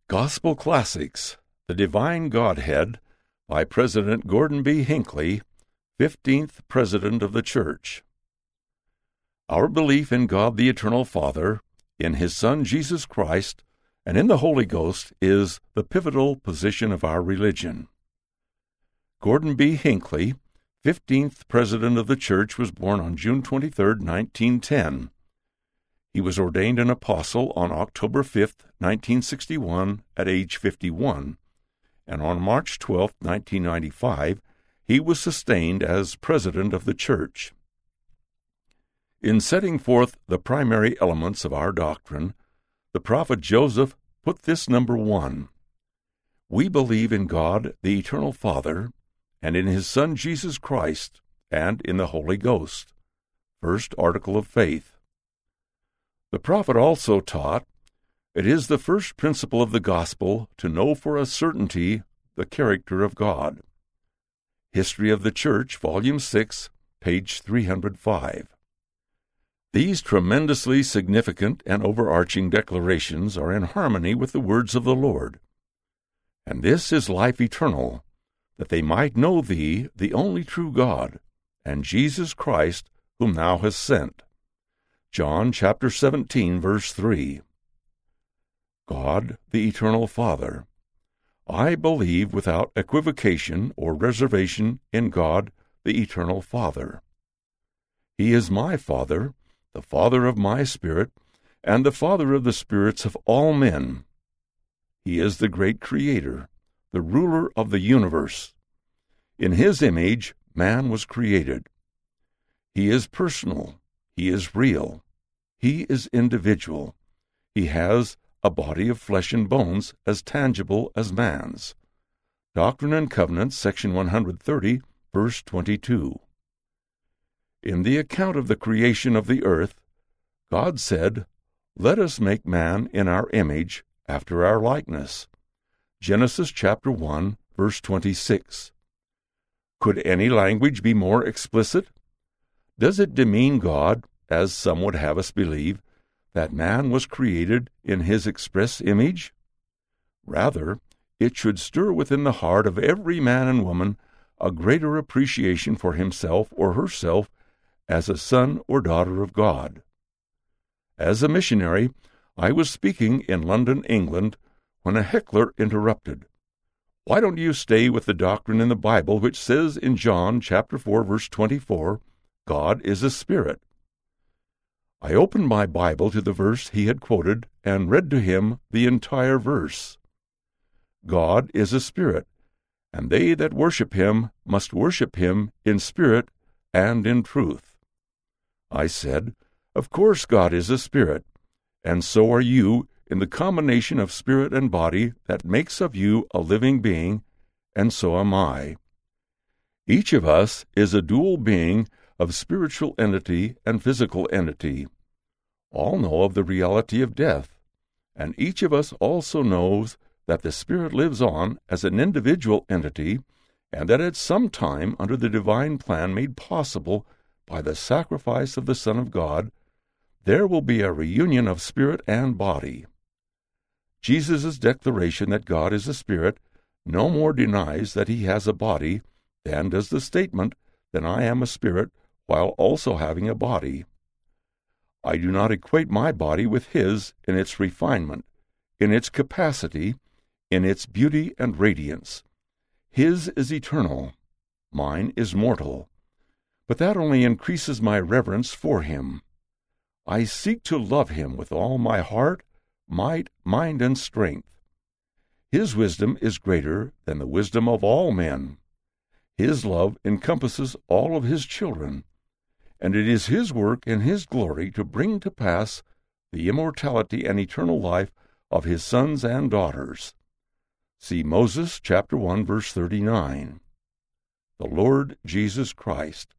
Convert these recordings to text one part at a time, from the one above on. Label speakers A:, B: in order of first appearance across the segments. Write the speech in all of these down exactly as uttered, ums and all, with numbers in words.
A: Gospel Classics, The Divine Godhead, by President Gordon B. Hinckley, fifteenth President of the Church. Our belief in God the Eternal Father, in His Son Jesus Christ, and in the Holy Ghost is the pivotal position of our religion. Gordon B. Hinckley, fifteenth President of the Church, was born on June twenty-third, nineteen ten. He was ordained an apostle on October fifth, nineteen sixty-one, at age fifty-one, and on March twelfth, nineteen ninety-five, he was sustained as president of the Church. In setting forth the primary elements of our doctrine, the prophet Joseph put this number one: We believe in God, the Eternal Father, and in His Son Jesus Christ, and in the Holy Ghost. First article of faith. The prophet also taught, it is the first principle of the gospel to know for a certainty the character of God. History of the Church, Volume six, page three hundred five. These tremendously significant and overarching declarations are in harmony with the words of the Lord. And this is life eternal, that they might know Thee, the only true God, and Jesus Christ, whom Thou hast sent. John chapter seventeen, verse three. God, the Eternal Father. I believe without equivocation or reservation in God, the Eternal Father. He is my Father, the Father of my spirit, and the Father of the spirits of all men. He is the great Creator, the ruler of the universe. In His image, man was created. He is personal. He is real. He is individual. He has a body of flesh and bones as tangible as man's. Doctrine and Covenants, section one hundred thirty, verse twenty-two. In the account of the creation of the earth, God said, Let us make man in our image, after our likeness. Genesis chapter one, verse twenty-six. Could any language be more explicit? Does it demean God, as some would have us believe, that man was created in His express image? Rather, it should stir within the heart of every man and woman a greater appreciation for himself or herself as a son or daughter of God. As a missionary, I was speaking in London, England, when a heckler interrupted. Why don't you stay with the doctrine in the Bible which says in John chapter four, verse twenty-four, God is a spirit? I opened my Bible to the verse he had quoted and read to him the entire verse. God is a spirit, and they that worship Him must worship Him in spirit and in truth. I said, Of course God is a spirit, and so are you in the combination of spirit and body that makes of you a living being, and so am I. Each of us is a dual being of spiritual entity and physical entity. All know of the reality of death, and each of us also knows that the Spirit lives on as an individual entity, and that at some time, under the divine plan made possible by the sacrifice of the Son of God, there will be a reunion of spirit and body. Jesus' declaration that God is a spirit no more denies that He has a body than does the statement that I am a spirit while also having a body. I do not equate my body with His in its refinement, in its capacity, in its beauty and radiance. His is eternal, mine is mortal, but that only increases my reverence for Him. I seek to love Him with all my heart, might, mind, and strength. His wisdom is greater than the wisdom of all men. His love encompasses all of His children, and it is His work and His glory to bring to pass the immortality and eternal life of His sons and daughters. See Moses chapter one, verse thirty-nine. The Lord Jesus Christ.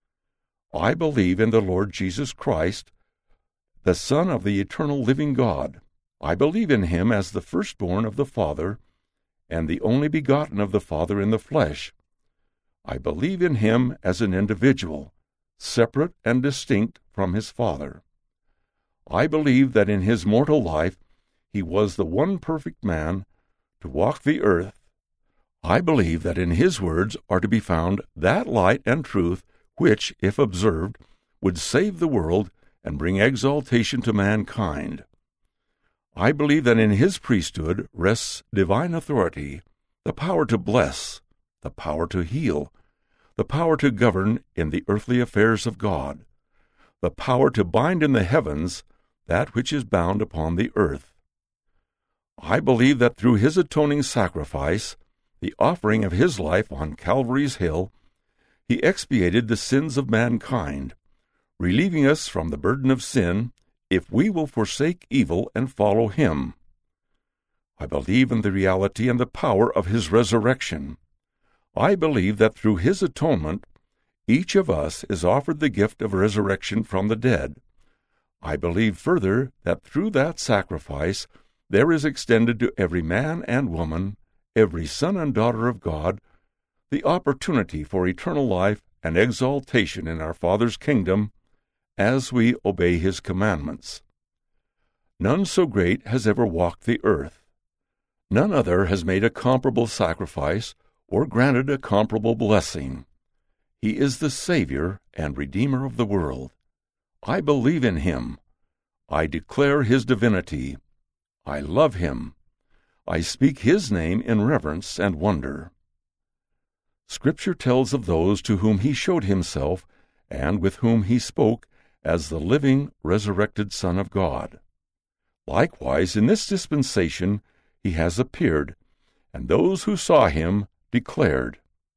A: I believe in the Lord Jesus Christ, the Son of the eternal living God. I believe in Him as the firstborn of the Father, and the only begotten of the Father in the flesh. I believe in Him as an individual, separate and distinct from His Father. I believe that in His mortal life he was the one perfect man to walk the earth, I believe that in his words are to be found that light and truth which, if observed, would save the world and bring exaltation to mankind. I believe that in his priesthood rests divine authority, the power to bless, the power to heal, the power to govern in the earthly affairs of God, the power to bind in the heavens that which is bound upon the earth. I believe that through his atoning sacrifice, the offering of his life on Calvary's hill, he expiated the sins of mankind, relieving us from the burden of sin if we will forsake evil and follow him. I believe in the reality and the power of his resurrection. I believe that through his atonement, each of us is offered the gift of resurrection from the dead. I believe further that through that sacrifice there is extended to every man and woman, every son and daughter of God, the opportunity for eternal life and exaltation in our Father's kingdom as we obey his commandments. None so great has ever walked the earth. None other has made a comparable sacrifice or granted a comparable blessing. He is the Savior and Redeemer of the world. I believe in him. I declare his divinity. I love him. I speak his name in reverence and wonder. Scripture tells of those to whom he showed himself and with whom he spoke as the living, resurrected Son of God. Likewise, in this dispensation he has appeared, and those who saw him declared.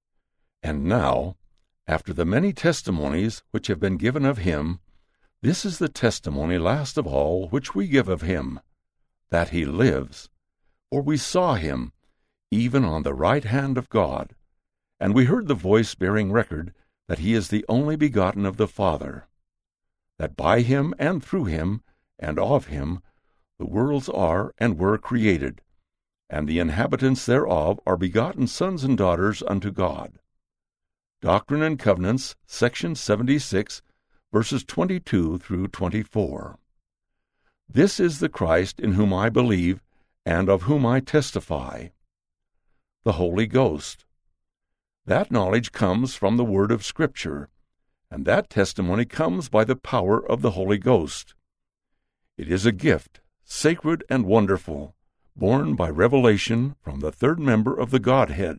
A: And now, after the many testimonies which have been given of him, this is the testimony last of all which we give of him, that he lives. For we saw him, even on the right hand of God, and we heard the voice bearing record that he is the only begotten of the Father, that by him and through him and of him the worlds are and were created, and the inhabitants thereof are begotten sons and daughters unto God. Doctrine and Covenants, section seventy-six, verses twenty-two through twenty-four. This is the Christ in whom I believe, and of whom I testify. The Holy Ghost. That knowledge comes from the word of Scripture, and that testimony comes by the power of the Holy Ghost. It is a gift, sacred and wonderful, born by revelation from the third member of the Godhead.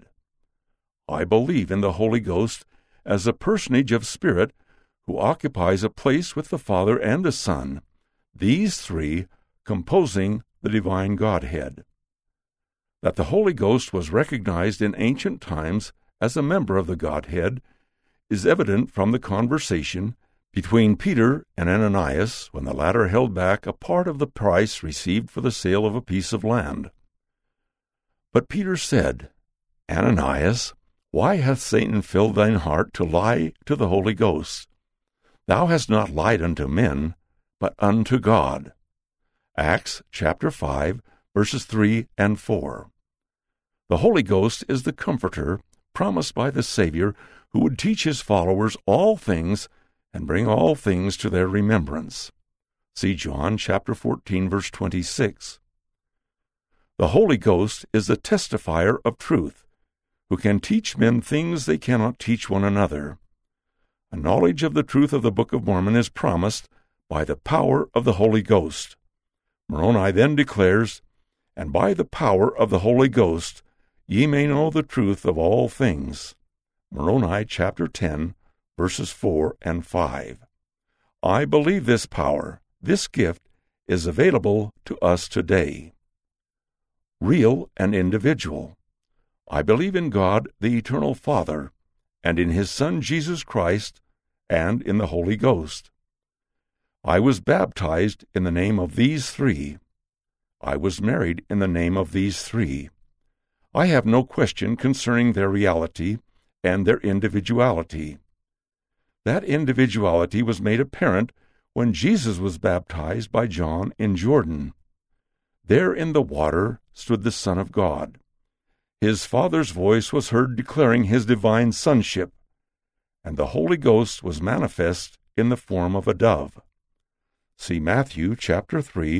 A: I believe in the Holy Ghost as a personage of Spirit who occupies a place with the Father and the Son, these three composing the divine Godhead. That the Holy Ghost was recognized in ancient times as a member of the Godhead is evident from the conversation between Peter and Ananias when the latter held back a part of the price received for the sale of a piece of land. But Peter said, Ananias, why hath Satan filled thine heart to lie to the Holy Ghost? Thou hast not lied unto men, but unto God. Acts chapter five, verses three and four. The Holy Ghost is the Comforter promised by the Savior who would teach his followers all things and bring all things to their remembrance. See John chapter fourteen, verse twenty-six. The Holy Ghost is the testifier of truth, who can teach men things they cannot teach one another. A knowledge of the truth of the Book of Mormon is promised by the power of the Holy Ghost. Moroni then declares, And by the power of the Holy Ghost ye may know the truth of all things. Moroni chapter ten, verses four and five. I believe this power, this gift, is available to us today. Real and individual. I believe in God, the Eternal Father, and in his Son Jesus Christ, and in the Holy Ghost. I was baptized in the name of these three. I was married in the name of these three. I have no question concerning their reality and their individuality. That individuality was made apparent when Jesus was baptized by John in Jordan. There in the water stood the Son of God. His Father's voice was heard declaring his divine sonship, and the Holy Ghost was manifest in the form of a dove. See Matthew chapter three,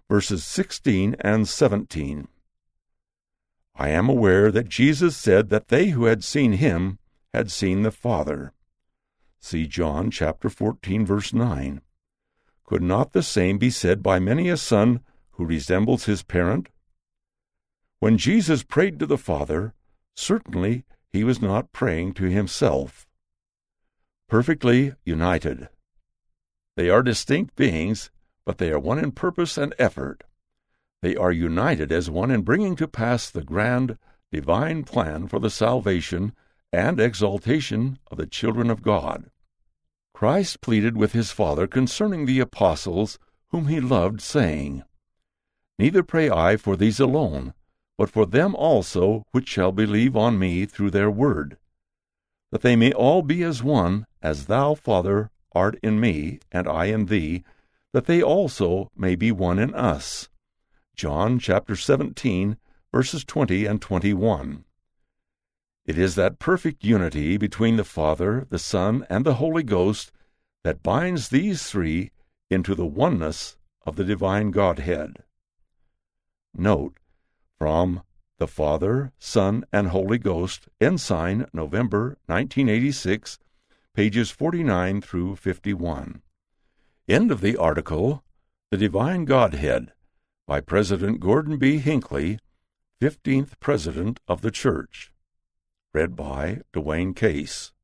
A: verses sixteen and seventeen. I am aware that Jesus said that they who had seen him had seen the Father. See John chapter fourteen, verse nine. Could not the same be said by many a son who resembles his parent? When Jesus prayed to the Father, certainly he was not praying to himself. Perfectly united. They are distinct beings, but they are one in purpose and effort. They are united as one in bringing to pass the grand, divine plan for the salvation and exaltation of the children of God. Christ pleaded with his Father concerning the apostles whom he loved, saying, Neither pray I for these alone, but for them also which shall believe on me through their word, that they may all be as one, as thou, Father, art in me, and I in thee, that they also may be one in us. John chapter seventeen, verses twenty and twenty-one. It is that perfect unity between the Father, the Son, and the Holy Ghost that binds these three into the oneness of the divine Godhead. Note, from The Father, Son, and Holy Ghost, Ensign, November nineteen eighty-six, pages forty-nine through fifty-one. End of the article, The Divine Godhead, by President Gordon B. Hinckley, fifteenth President of the Church. Read by Dwayne Case.